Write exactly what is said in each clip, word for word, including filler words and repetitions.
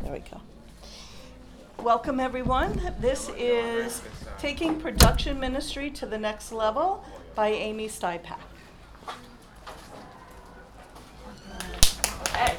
There we go. Welcome, everyone. This is Taking Production Ministry to the Next Level by Amy Stypak. Hey.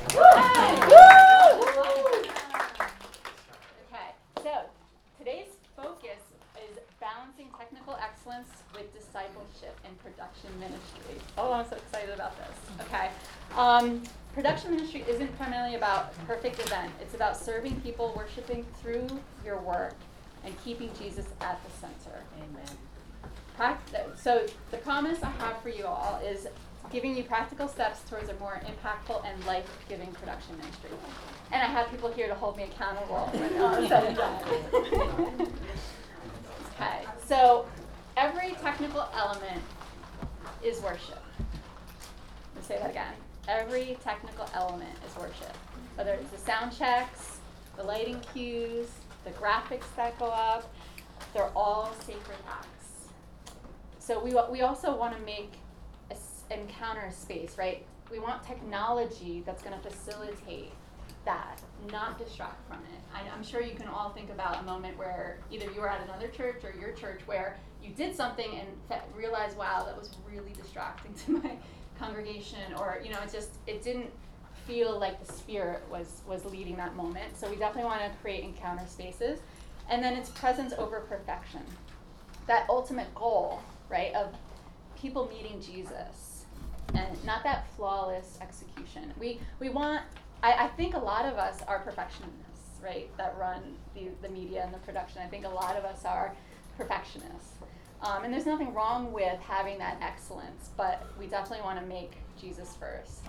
Okay, so today's focus is balancing technical excellence with discipleship in production ministry. Oh, I'm so excited about this. Okay. Um, production ministry isn't primarily about a perfect event. It's about serving people, worshiping through your work, and keeping Jesus at the center. Amen. So the promise I have for you all is giving you practical steps towards a more impactful and life-giving production ministry. And I have people here to hold me accountable when all is said and done. Okay, so every technical element is worship. Let's say that again. Every technical element is worship. Whether it's the sound checks, the lighting cues, the graphics that go up, they're all sacred acts. So we we also want to make a, encounter a space, right? We want technology that's going to facilitate that, not distract from it. I, I'm sure you can all think about a moment where either you were at another church or your church where you did something and fe- realized, wow, that was really distracting to my congregation, or you know, it just it didn't feel like the Spirit was was leading that moment. So we definitely want to create encounter spaces, and then it's presence over perfection. That ultimate goal, right, of people meeting Jesus, and not that flawless execution. We we want. I, I think a lot of us are perfectionists, right, that run the the media and the production. I think a lot of us are perfectionists. Um, and there's nothing wrong with having that excellence, but we definitely want to make Jesus first.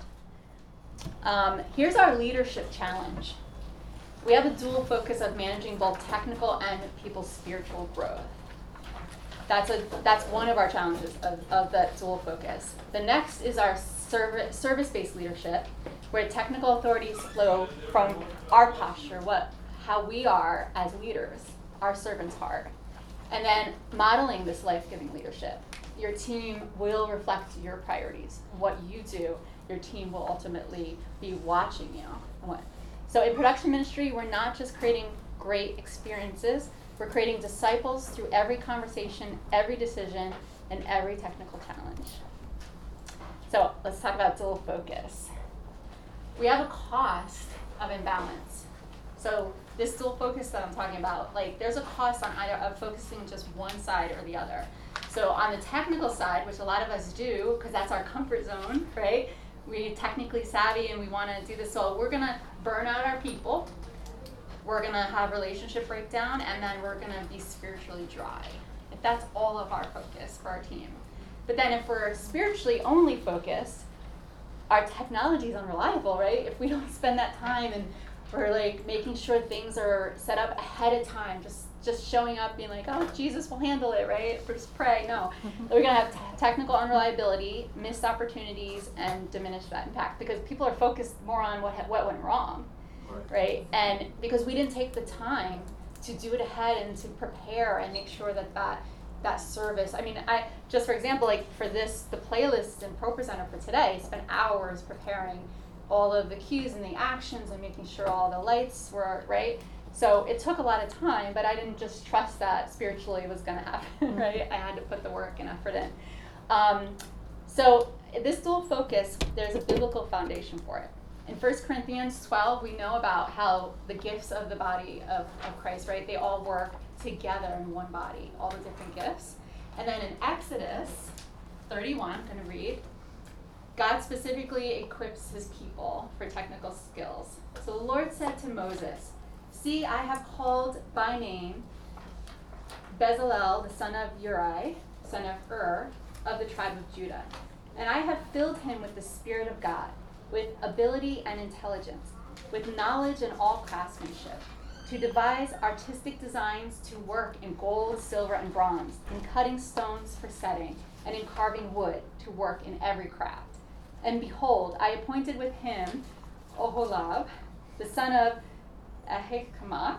Um, here's our leadership challenge. We have a dual focus of managing both technical and people's spiritual growth. That's a that's one of our challenges of, of that dual focus. The next is our service, service-based leadership, where technical authorities flow from our posture, what how we are as leaders, our servant's heart. And then modeling this life-giving leadership. Your team will reflect your priorities. What you do, your team will ultimately be watching you. What? So in production ministry, we're not just creating great experiences, we're creating disciples through every conversation, every decision, and every technical challenge. So let's talk about dual focus. We have a cost of imbalance. So this dual focus that I'm talking about, like there's a cost on either of focusing just one side or the other. So on the technical side, which a lot of us do, because that's our comfort zone, right? We're technically savvy and we want to do this, so we're going to burn out our people, we're going to have relationship breakdown, and then we're going to be spiritually dry. If that's all of our focus for our team. But then if we're spiritually only focused, our technology is unreliable, right? If we don't spend that time and we're like making sure things are set up ahead of time, just just showing up being like, oh, Jesus will handle it, right? Or just pray. No. We're going to have t- technical unreliability, missed opportunities, and diminish that impact because people are focused more on what ha- what went wrong, right. right? And because we didn't take the time to do it ahead and to prepare and make sure that that, that service, I mean, I just for example, like for this, the playlist in ProPresenter for today, spent hours preparing all of the cues and the actions and making sure all the lights were right. So it took a lot of time, but I didn't just trust that spiritually it was going to happen, right? I had to put the work and effort in. Um, so this dual focus, there's a biblical foundation for it. In First Corinthians twelve, we know about how the gifts of the body of, of Christ, right? They all work together in one body, all the different gifts. And then in Exodus thirty-one, I'm going to read, God specifically equips his people for technical skills. So the Lord said to Moses, see, I have called by name Bezalel, the son of Uri, son of Ur, of the tribe of Judah. And I have filled him with the Spirit of God, with ability and intelligence, with knowledge and all craftsmanship, to devise artistic designs, to work in gold, silver, and bronze, in cutting stones for setting, and in carving wood, to work in every craft. And behold, I appointed with him Oholab, the son of Ahikamach,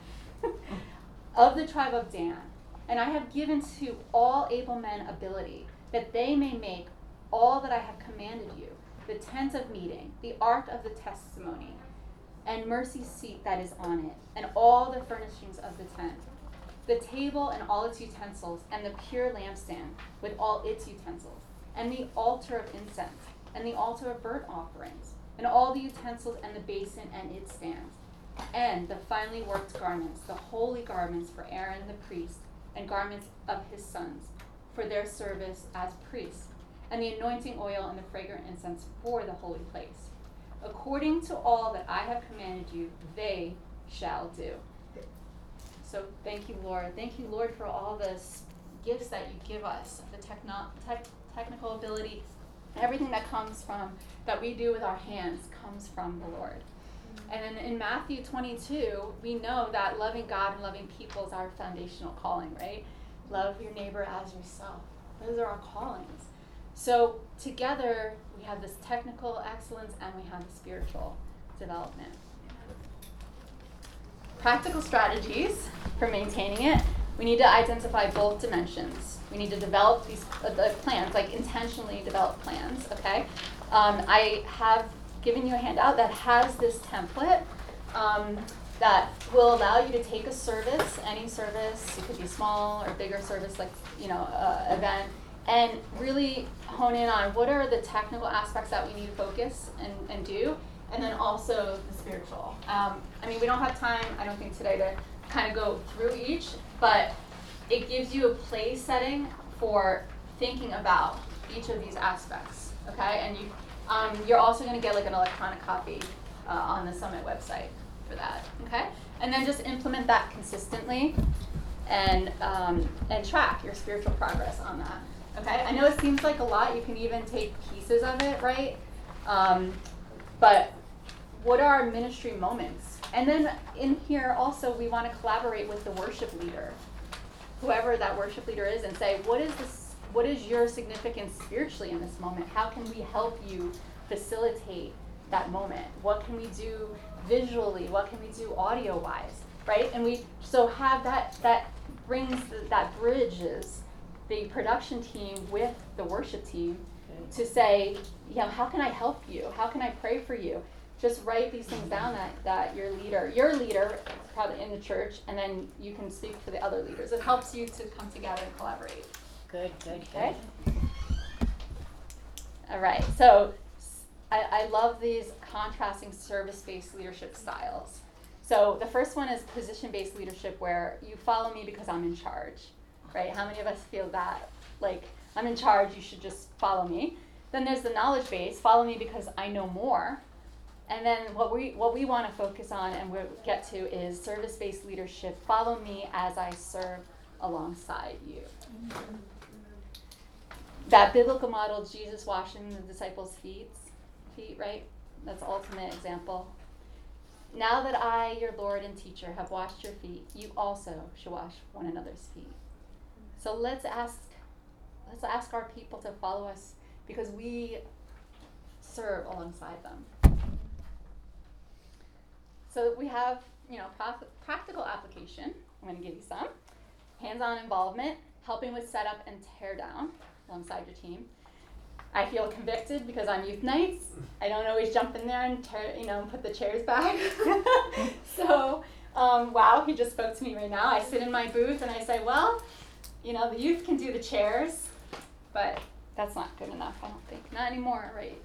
of the tribe of Dan. And I have given to all able men ability, that they may make all that I have commanded you, the tent of meeting, the ark of the testimony, and mercy seat that is on it, and all the furnishings of the tent, the table and all its utensils, and the pure lampstand with all its utensils, and the altar of incense, and the altar of burnt offerings, and all the utensils and the basin and its stands, and the finely worked garments, the holy garments for Aaron the priest, and garments of his sons, for their service as priests, and the anointing oil and the fragrant incense for the holy place. According to all that I have commanded you, they shall do. So thank you, Lord. Thank you, Lord, for all the s- gifts that you give us, the techno- tech- technical ability, everything that comes from, that we do with our hands comes from the Lord. And then in Matthew twenty-two, we know that loving God and loving people is our foundational calling, right? Love your neighbor as yourself. Those are our callings. So together, we have this technical excellence and we have the spiritual development. Practical strategies for maintaining it. We need to identify both dimensions. We need to develop these uh, the plans, like intentionally develop plans, okay? Um, I have given you a handout that has this template um, that will allow you to take a service, any service, it could be small or bigger service, like, you know, uh, event, and really hone in on what are the technical aspects that we need to focus and, and do, and then also the spiritual. Um, I mean, we don't have time, I don't think today, to kind of go through each, but it gives you a place setting for thinking about each of these aspects, okay? And you, um, you're also going to get like an electronic copy uh, on the Summit website for that, okay? And then just implement that consistently and um, and track your spiritual progress on that, okay? I know it seems like a lot. You can even take pieces of it, right? Um, but what are our ministry moments? And then in here also, we want to collaborate with the worship leader, whoever that worship leader is, and say, what is this? What is your significance spiritually in this moment? How can we help you facilitate that moment? What can we do visually? What can we do audio-wise, right? And we so have that that brings the, that bridges the production team with the worship team to say, you know, how can I help you? How can I pray for you? Just write these things down that, that your leader, your leader, probably in the church, and then you can speak for the other leaders. It helps you to come together and collaborate. Good, good, Okay. good. All right. So I, I love these contrasting service-based leadership styles. So the first one is position-based leadership, where you follow me because I'm in charge, right? How many of us feel that? Like, I'm in charge, you should just follow me. Then there's the knowledge-based, follow me because I know more. And then what we what we want to focus on and we'll get to is service-based leadership, follow me as I serve alongside you. Mm-hmm. That biblical model, Jesus washing the disciples' feet, feet, right? That's the ultimate example. Now that I, your Lord and teacher, have washed your feet, you also should wash one another's feet. So let's ask, let's ask our people to follow us because we serve alongside them. So we have, you know, pra- practical application. I'm going to give you some. Hands-on involvement, helping with setup and tear down alongside your team. I feel convicted because on youth nights, I don't always jump in there and tear, you know, put the chairs back. so, um, wow, he just spoke to me right now. I sit in my booth and I say, well, you know, the youth can do the chairs, but that's not good enough, I don't think. Not anymore, right?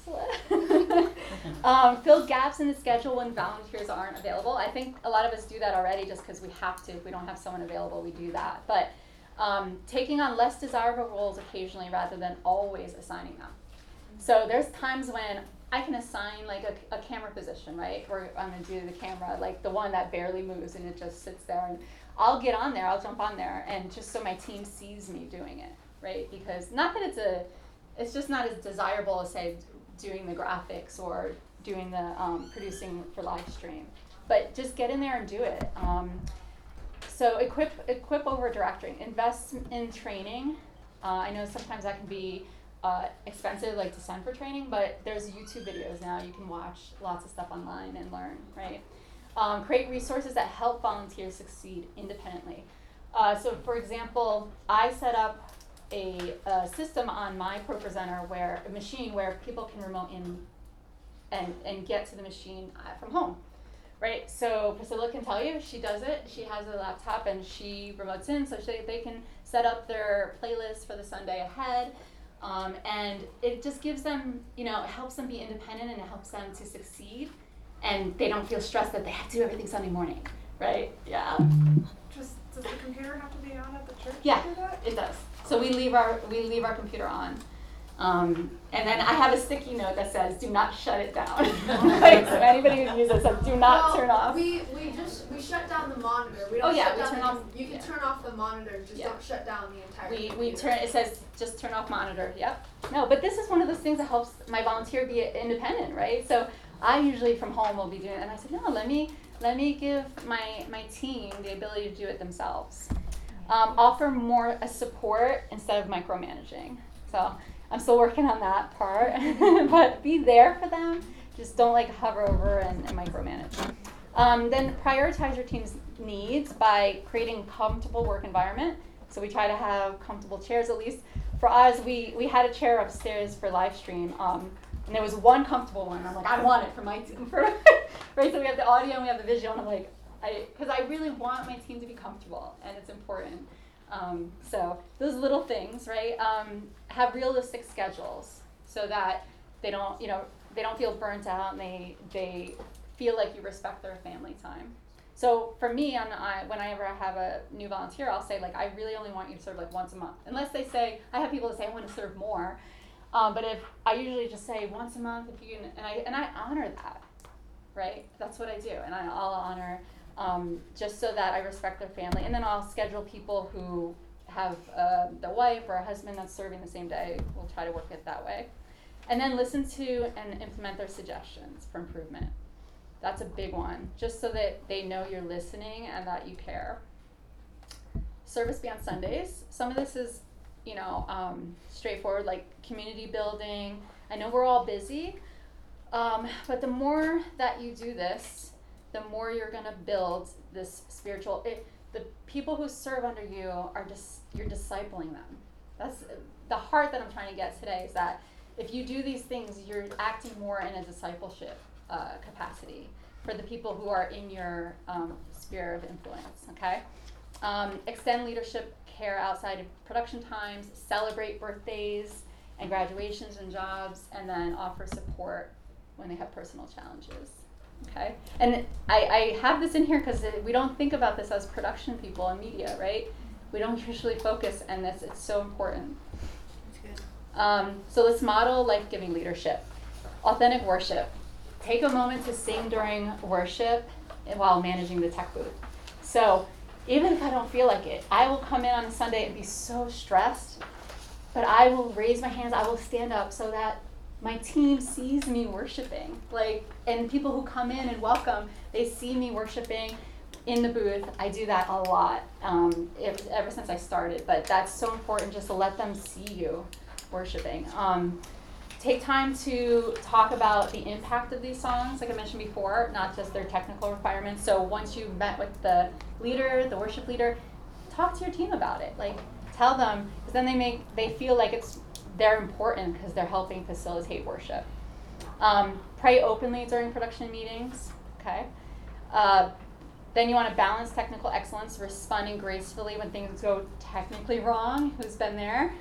um, fill gaps in the schedule when volunteers aren't available. I think a lot of us do that already just because we have to. If we don't have someone available, we do that. But um, taking on less desirable roles occasionally rather than always assigning them. So there's times when I can assign like a, a camera position, right? Or I'm going to do the camera, like the one that barely moves and it just sits there. And I'll get on there, I'll jump on there, and just so my team sees me doing it, right? Because not that it's a, it's just not as desirable as, say, doing the graphics or doing the um, producing for live stream. But just get in there and do it. Um, so equip equip over directing. Invest in training. Uh, I know sometimes that can be uh, expensive, like to send for training, but there's YouTube videos now. You can watch lots of stuff online and learn, right? Um, create resources that help volunteers succeed independently. Uh, so for example, I set up A, a system on my ProPresenter where a machine where people can remote in and, and get to the machine uh, from home. right? So Priscilla can tell you, she does it. She has a laptop and she remotes in so she, they can set up their playlist for the Sunday ahead. Um, and it just gives them, you know, it helps them be independent and it helps them to succeed. And they don't feel stressed that they have to do everything Sunday morning, right? Yeah. Just, does the computer have to be on at the church Yeah, to do that? it does. So we leave our we leave our computer on, um, and then I have a sticky note that says, "Do not shut it down." Like, so anybody who uses it says, "Do not well, turn off." We we just we shut down the monitor. We don't Oh, yeah, shut we down turn the, off- You can yeah. turn off the monitor. Just Yeah. don't shut down the entire. We we computer. turn it says just turn off monitor. Yep. No, but this is one of those things that helps my volunteer be independent, right? So I usually from home will be doing it, and I said, no, let me let me give my my team the ability to do it themselves. Um, offer more a support instead of micromanaging. So I'm still working on that part, but be there for them. Just don't like hover over and, and micromanage. Um, then prioritize your team's needs by creating comfortable work environment. So we try to have comfortable chairs. At least for us, we, we had a chair upstairs for live stream, um, and there was one comfortable one. I'm like, I want it for my team. For right, so we have the audio and we have the visual, and I'm like, I because I really want my team to be comfortable, and it's important. Um, so those little things, right? Um, have realistic schedules so that they don't, you know, they don't feel burnt out, and they they feel like you respect their family time. So for me, on I, whenever I have a new volunteer, I'll say like, I really only want you to serve like once a month, unless they say, I have people that say I want to serve more, um, but if I usually just say once a month, if you can, and I and I honor that, right? That's what I do, and I, I'll honor. Um, just so that I respect their family. And then I'll schedule people who have uh, their wife or a husband that's serving the same day. We'll try to work it that way. And then listen to and implement their suggestions for improvement. That's a big one, just so that they know you're listening and that you care. Service beyond Sundays. Some of this is, you know, um, straightforward, like community building. I know we're all busy, um, but the more that you do this, the more you're gonna build this spiritual, it, the people who serve under you are just, you're discipling them. That's the heart that I'm trying to get today, is that if you do these things, you're acting more in a discipleship uh, capacity for the people who are in your um, sphere of influence, okay? Um, extend leadership care outside of production times, celebrate birthdays and graduations and jobs, and then offer support when they have personal challenges. Okay, and I, I have this in here because we don't think about this as production people in media, right? We don't usually focus on this. It's so important. That's good. Um, so let's model life-giving leadership. Authentic worship. Take a moment to sing during worship while managing the tech booth. So even if I don't feel like it, I will come in on a Sunday and be so stressed, but I will raise my hands, I will stand up so that my team sees me worshiping, like, and people who come in and welcome, they see me worshiping in the booth. I do that a lot, um, if, ever since I started, but that's so important, just to let them see you worshiping. Um, take time to talk about the impact of these songs, like I mentioned before, not just their technical requirements. So once you've met with the leader, the worship leader, talk to your team about it. Like, tell them, because then they make, they feel like it's, they're important because they're helping facilitate worship. Um, pray openly during production meetings, okay? Uh, then you want to balance technical excellence, responding gracefully when things go technically wrong. Who's been there?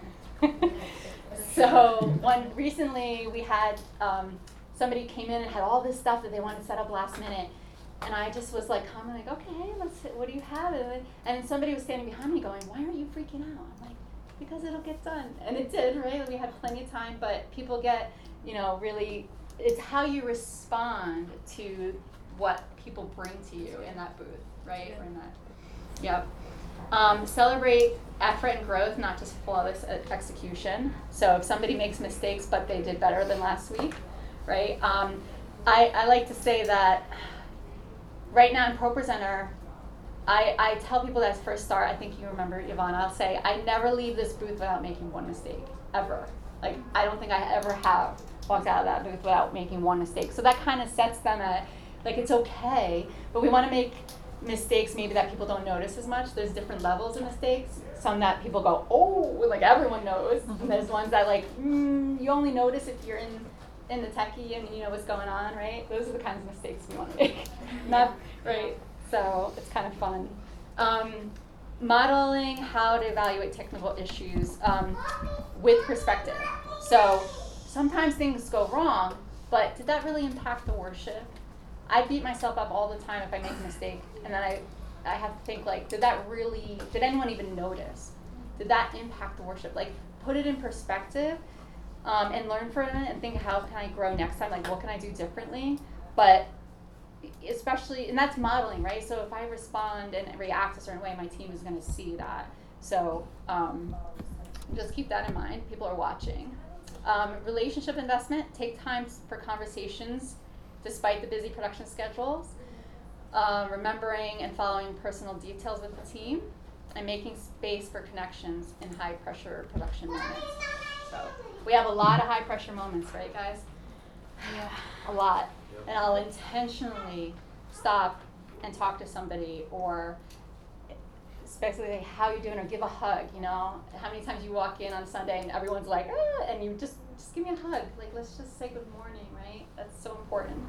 So one recently we had um, somebody came in and had all this stuff that they wanted to set up last minute, and I just was like, I'm like, okay, let's. What do you have? And then somebody was standing behind me going, why aren't you freaking out? I'm like, because it'll get done. And it did, right? We had plenty of time, but people get, you know, really, it's how you respond to what people bring to you in that booth, right? Or in that, yep. Um, celebrate effort and growth, not just flawless execution. So if somebody makes mistakes, but they did better than last week, right? Um, I, I like to say that right now in ProPresenter, I, I tell people that first start, I think you remember, Yvonne, I'll say, I never leave this booth without making one mistake, ever. Like, I don't think I ever have walked out of that booth without making one mistake. So that kind of sets them at, like, it's okay, but we want to make mistakes maybe that people don't notice as much. There's different levels of mistakes. Some that people go, oh, like everyone knows. And there's ones that like, mm, you only notice if you're in in the techie and you know what's going on, right? Those are the kinds of mistakes we want to make. Not right. So it's kind of fun. Um, modeling how to evaluate technical issues um, with perspective. So sometimes things go wrong, but did that really impact the worship? I beat myself up all the time if I make a mistake, and then I, I have to think like, did that really, did anyone even notice? Did that impact the worship? Like, put it in perspective um, and learn from it and think, how can I grow next time? Like, what can I do differently? But especially, and that's modeling, right? So if I respond and react a certain way, my team is going to see that. So um, just keep that in mind. People are watching. Um, relationship investment, take time for conversations despite the busy production schedules. Um, remembering and following personal details with the team, and making space for connections in high pressure production moments. So we have a lot of high pressure moments, right guys? Yeah, a lot. And I'll intentionally stop and talk to somebody, or especially how you doing, or give a hug, you know? How many times you walk in on Sunday and everyone's like, ah, and you just, just give me a hug. Like, let's just say good morning, right? That's so important.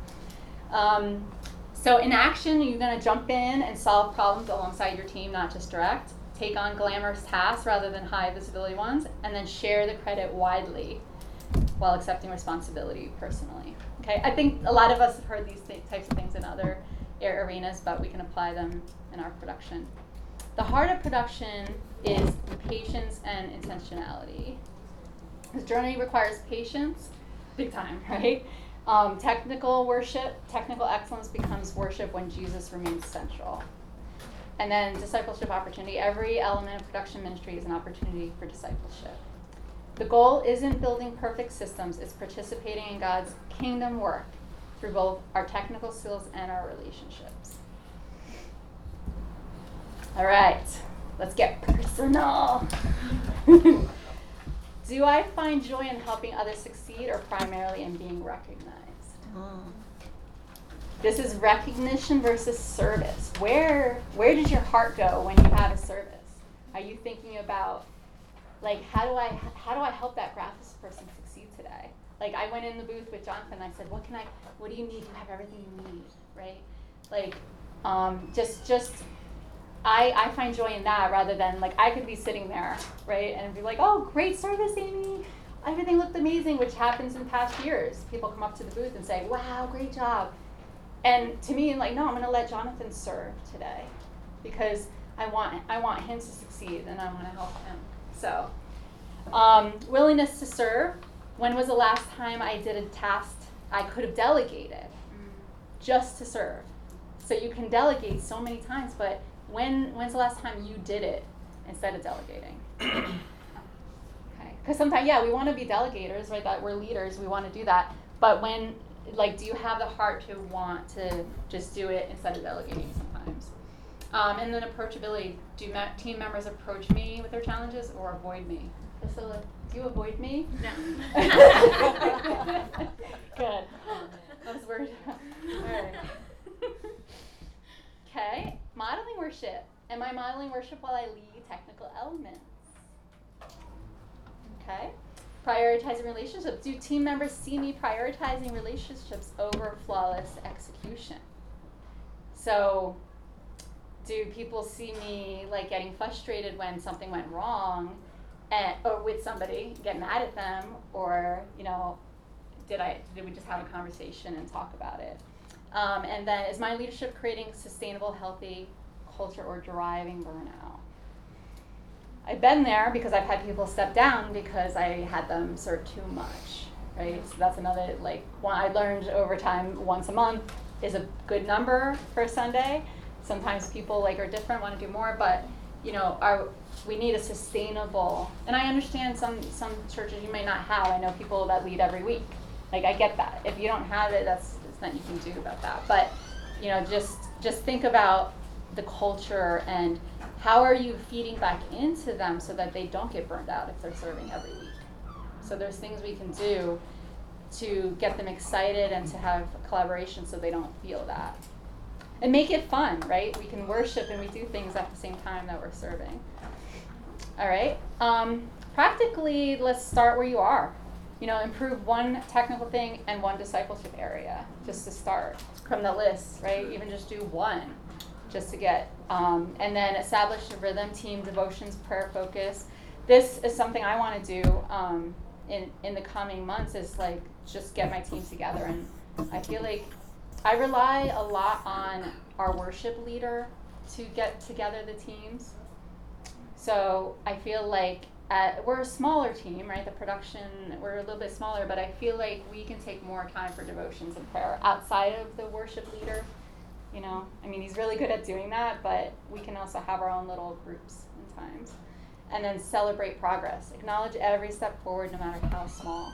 Um, so in action, you're gonna jump in and solve problems alongside your team, not just direct. Take on glamorous tasks rather than high visibility ones, and then share the credit widely while accepting responsibility personally. Okay, I think a lot of us have heard these th- types of things in other air arenas, but we can apply them in our production. The heart of production is patience and intentionality. This journey requires patience, big time, right? Um, technical worship, technical excellence becomes worship when Jesus remains central. And then discipleship opportunity. Every element of production ministry is an opportunity for discipleship. The goal isn't building perfect systems, it's participating in God's kingdom work through both our technical skills and our relationships. All right, let's get personal. Do I find joy in helping others succeed, or primarily in being recognized? Mm. This is recognition versus service. Where where does your heart go when you have a service? Are you thinking about, like, how do I how do I help that graphics person succeed today? Like, I went in the booth with Jonathan and I said, what can I, what do you need? You have everything you need, right? Like, um, just just. I, I find joy in that, rather than, like, I could be sitting there, right, and be like, oh, great service, Amy. Everything looked amazing, which happens in past years. People come up to the booth and say, wow, great job. And to me, like, no, I'm going to let Jonathan serve today, because I want I want him to succeed, and I want to help him. So, um, willingness to serve. When was the last time I did a task I could have delegated just to serve? So you can delegate so many times, but When when's the last time you did it instead of delegating? Okay, because sometimes, yeah, we want to be delegators, right? That we're leaders, we want to do that. But when, like, do you have the heart to want to just do it instead of delegating sometimes? Um, and then approachability. Do me- team members approach me with their challenges or avoid me? Priscilla, do you avoid me? No. Good. I was worried. All right. Okay, modeling worship. Am I modeling worship while I lead technical elements? Okay. Prioritizing relationships. Do team members see me prioritizing relationships over flawless execution? So, do people see me, like, getting frustrated when something went wrong, and, or with somebody, get mad at them, or, you know, did I did we just have a conversation and talk about it? Um, and then, is my leadership creating sustainable, healthy culture or driving burnout? I've been there because I've had people step down because I had them serve too much, right? So that's another, like, one I learned over time, once a month is a good number for a Sunday. Sometimes people, like, are different, want to do more, but, you know, our, we need a sustainable, and I understand some, some churches you may not have. I know people that lead every week. Like, I get that. If you don't have it, that's that you can do about that. But, you know, just just think about the culture and how are you feeding back into them so that they don't get burned out if they're serving every week. So there's things we can do to get them excited and to have collaboration so they don't feel that. And make it fun, right? We can worship and we do things at the same time that we're serving. All right. Um, practically, let's start where you are. you know, improve one technical thing and one discipleship area just to start from the list, right? Even just do one just to get, um, and then establish a rhythm, team, devotions, prayer focus. This is something I want to do um, in, in the coming months is like just get my team together. And I feel like I rely a lot on our worship leader to get together the teams. So I feel like at, we're a smaller team, right? The production, we're a little bit smaller, but I feel like we can take more time for devotions and prayer outside of the worship leader. You know, I mean, he's really good at doing that, but we can also have our own little groups and times. And then celebrate progress. Acknowledge every step forward, no matter how small.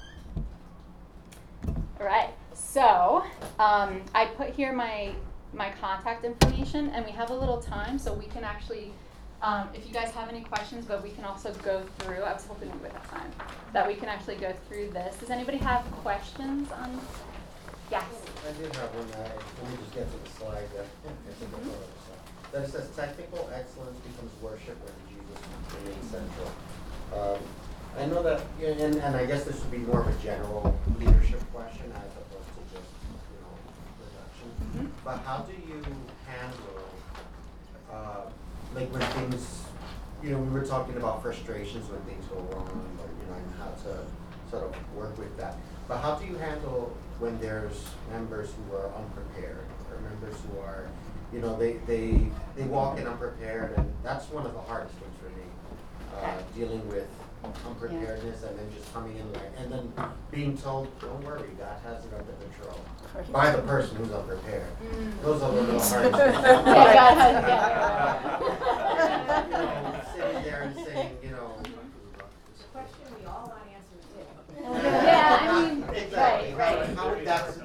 All right, so um, I put here my my contact information, and we have a little time, so we can actually, um, if you guys have any questions, but we can also go through, I was hoping we would have time, that we can actually go through this. Does anybody have questions on, yes? I did have one, uh, let me just get to the slide, uh, I think I wrote it. That it says technical excellence becomes worship when Jesus remains central. Um, I know that, yeah, and, and I guess this would be more of a general leadership question as opposed to just, you know, production. Mm-hmm. But how do you handle, uh, like when things, you know, we were talking about frustrations when things go wrong, or, you know, and how to sort of work with that. But how do you handle when there's members who are unprepared, or members who are, you know, they, they, they walk in unprepared, and that's one of the hardest things for me, uh, dealing with unpreparedness, and then just coming in like, and then being told, don't worry, God has it under control, by the person who's unprepared. Mm. Those are the little hard things. Yeah, God has it, yeah. You know, sitting there and saying, you know. It's a question we all want answers to. Yeah, I mean, Exactly. right, right. How, how that's,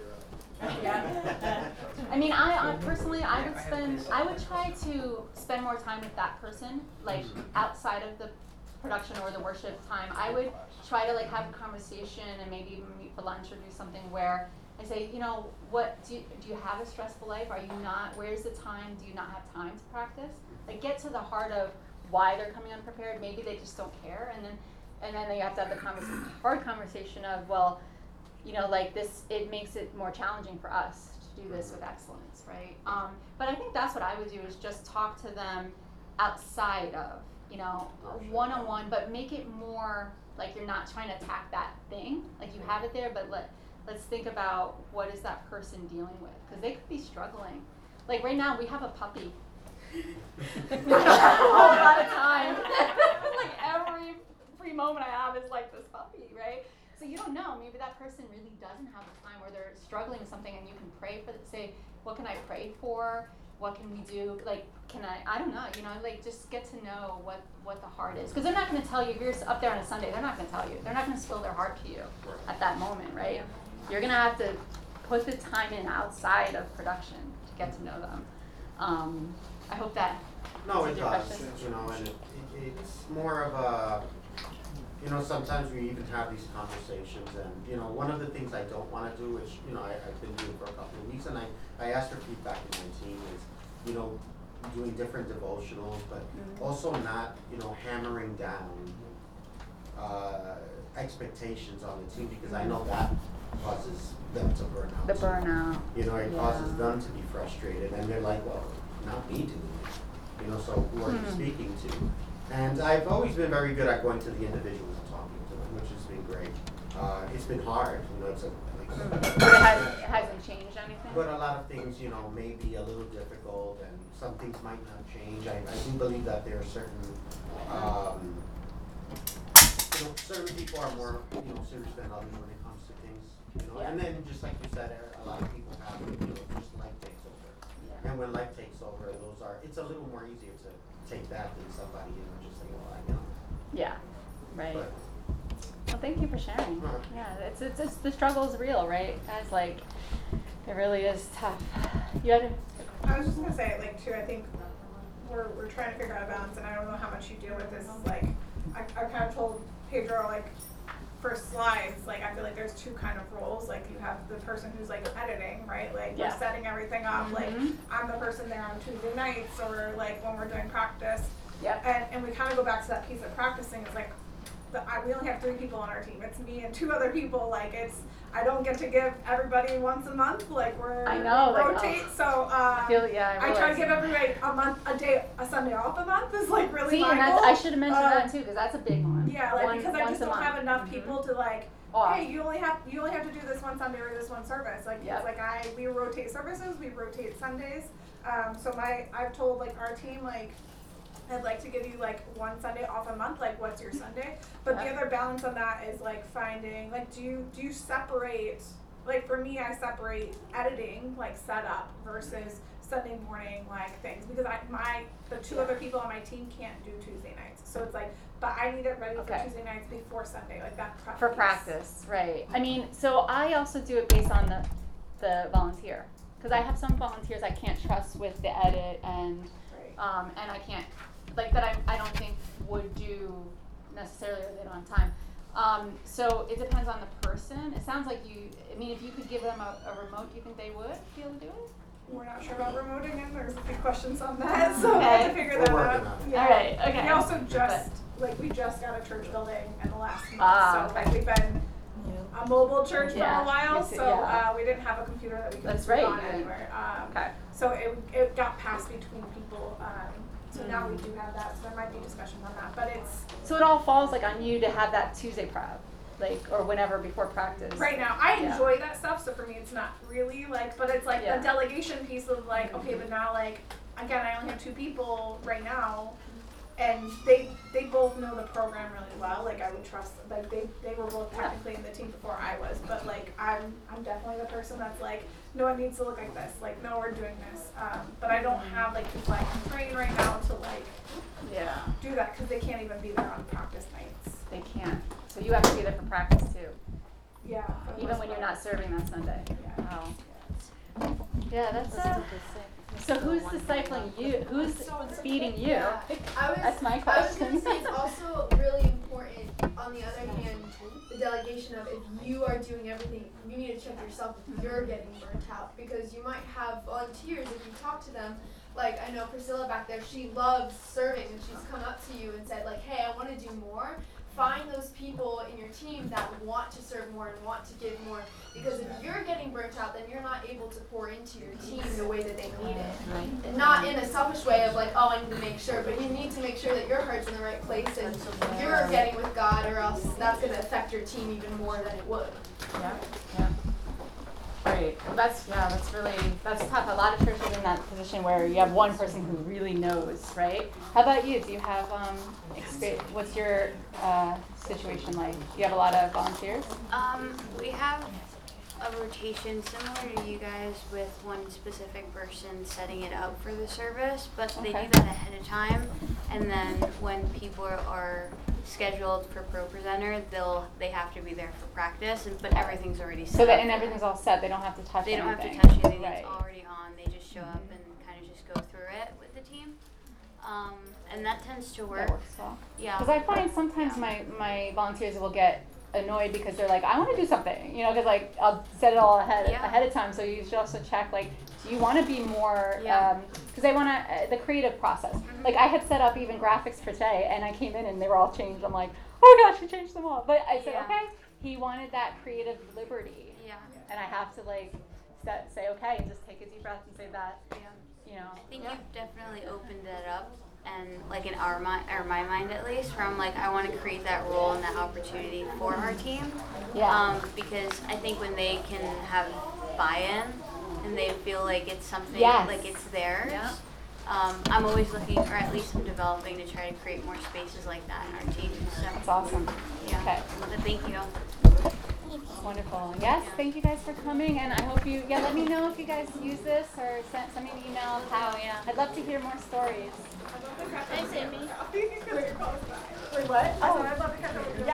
I mean, I, I personally, I would spend, I would try to spend more time with that person, like outside of the production or the worship time. I would try to like have a conversation and maybe even meet for lunch or do something where I say, you know, what do you, do you have a stressful life? Are you not? Where's the time? Do you not have time to practice? Like, get to the heart of why they're coming unprepared. Maybe they just don't care, and then and then you have to have the conversation, hard conversation of, well, you know, like this, it makes it more challenging for us to do this with excellence, right? Um, but I think that's what I would do, is just talk to them outside of, you know, one-on-one, but make it more like you're not trying to attack that thing. Like, you have it there, but let, let's think about what is that person dealing with, because they could be struggling. Like right now, we have a puppy. We have a whole lot of time. Like every free moment I have is like this puppy, right? So you don't know, maybe that person really doesn't have the time, or they're struggling with something, and you can pray for, say, what can I pray for? What can we do? Like, can I, I don't know, you know, like just get to know what, what the heart is. Because they're not going to tell you, if you're up there on a Sunday, they're not going to tell you. They're not going to spill their heart to you at that moment, right? You're going to have to put the time in outside of production to get to know them. Um, I hope that no, it answers your does, question. you know, and it, it, it's more of a, you know, sometimes we even have these conversations, and, you know, one of the things I don't want to do, which, you know, I, I've been doing for a couple of weeks, and I, I asked for feedback in my team, is, you know, doing different devotionals, but Mm-hmm. also not, you know, hammering down uh, expectations on the team, because I know that causes them to burn out. The too. burnout. You know, it Yeah. causes them to be frustrated, and they're like, well, not me doing it. You know, so who are you Hmm. speaking to? And I've always been very good at going to the individuals and talking to them, which has been great. Uh, it's been hard, you know, it's a, like, But it, has, it hasn't changed anything? but a lot of things, you know, may be a little difficult, and some things might not change. I, I do believe that there are certain, um, you know, certain people are more, you know, serious than others when it comes to things, you know. And then, just like you said, a lot of people have, you know, just life takes over. Yeah. And when life takes over, those are, it's a little more easier to take that than somebody, you know, just say, well, I know. Yeah, right. But, Well, thank you for sharing. Uh-huh. Yeah, it's, it's, it's, the struggle is real, right? Guys, like, it really is tough. You had to, I was just gonna say, like, too, I think we're, we're trying to figure out a balance, and I don't know how much you deal with this, like, I, I kind of told Pedro, like, for slides, like, I feel like there's two kind of roles, like, you have the person who's, like, editing, right, like, Yeah. we're setting everything up, like, Mhm. I'm the person there on Tuesday nights, or, like, when we're doing practice, yep. and, and we kind of go back to that piece of practicing, it's like, the, I, we only have three people on our team. It's me and two other people. Like it's, I don't get to give everybody once a month. Like we're I know, like, rotate. oh. So um, I feel, yeah, I I try to realize. give everybody a month, a day, a Sunday off a month is like really See, my and that's, goal. I should have mentioned Um, that too, because that's a big one. Yeah, like One- because I once just a don't month. have enough Mhm. people to like. Off. Hey, you only have you only have to do this one Sunday or this one service. Like Yep. it's like I we rotate services, we rotate Sundays. Um, so my I've told like our team like I'd like to give you like one Sunday off a month. Like what's your Sunday? But Yep. the other balance on that is like finding like do you do you separate like for me I separate editing like setup versus Sunday morning like things because I my the two Yeah. other people on my team can't do Tuesday nights. So it's like but I need it ready Okay. for Tuesday nights before Sunday like that prep For piece. practice, right. I mean, so I also do it based on the, the volunteer. Because I have some volunteers I can't trust with the edit and, Right. um, and I can't, like that I, I don't think would do necessarily or they don't have time. Um, so it depends on the person. It sounds like you, I mean, if you could give them a, a remote, do you think they would be able to do it? We're not sure about remoting and there's a few questions on that, so we have Okay. to figure We're that working out. on it. Yeah. All right, okay. We also just, like, we just got a church building in the last month, Ah, so okay. like we've been a mobile church for Yeah. a while, Yes, so yeah. uh, we didn't have a computer that we could That's put right, on you didn't. anywhere. Um, Okay. So it it got passed between people, um, so now Mm. we do have that, so there might be discussions on that, but it's, So it all falls like on you to have that Tuesday prep, like, or whenever before practice. right now, I Yeah. enjoy that stuff, so for me it's not really like, but it's like Yeah. the delegation piece of like, okay, but now like, again, I only have two people right now, and they they both know the program really well. Like I would trust, like they they were both technically in the team before I was, but like I'm I'm definitely the person that's like, no, it needs to look like this. Like no, we're doing this. Um, but I don't have like people I can train right now to like Yeah, do that because they can't even be there on practice nights. they can't. So you have to be there for practice too, Yeah. for the even most when you're part. not serving that Sunday. Yeah. Wow. Yeah, that's uh, so who's discipling you? Who's feeding you? Yeah. I was, That's my I was question. gonna say it's also really important, on the other hand, the delegation of if you are doing everything, you need to check yourself if you're getting burnt out. Because you might have volunteers, if you talk to them, like I know Priscilla back there, she loves serving and she's come up to you and said like, hey, I wanna do more. Find those people in your team that want to serve more and want to give more. Because if you're getting burnt out, then you're not able to pour into your team the way that they need it. And not in a selfish way of like, oh, I need to make sure, but you need to make sure that your heart's in the right place and you're getting with God, or else that's going to affect your team even more than it would. Yeah, yeah. Great. Well, that's yeah. That's really that's tough. A lot of churches in that position where you have one person who really knows, right? How about you? Do you have um, experience? What's your uh, situation like? Do you have a lot of volunteers? Um, we have a rotation similar to you guys with one specific person setting it up for the service, but they Okay. do that ahead of time. And then when people are scheduled for pro presenter, they'll they have to be there for practice, and but everything's already set. So that up and for everything's them. all set. They don't have to touch They don't anything. have to touch anything. Right. It's already on. They just show up and kind of just go through it with the team. Um, and that tends to work. That works well. Yeah. Because I find sometimes Yeah. my, my volunteers will get annoyed because they're like, I want to do something, you know, because like I'll set it all ahead Yeah. ahead of time. So you should also check like, do you want to be more? Yeah. Because they want to uh, the creative process. Mhm. Like I had set up even graphics for today, and I came in and they were all changed. I'm like, oh gosh, you changed them all. But I said, Yeah. okay. He wanted that creative liberty, Yeah. and I have to like set, say okay and just take a deep breath and say that, Yeah. you know. I think you've definitely opened that up, and like in our mind, or my mind at least, where I'm like, I want to create that role and that opportunity for our team. Yeah. Um, because I think when they can have buy-in and they feel like it's something, Yes. like it's theirs. Yeah. Um, I'm always looking, or at least I'm developing to try to create more spaces like that in our team. So That's awesome. yeah. Okay. But thank you. Wonderful. Yes, thank you guys for coming, and I hope you, yeah, let me know if you guys use this or send, send me an email of how. Oh, yeah. I'd love to hear more stories. Thanks, Amy. Wait, what? I said I'd love to catch up with you.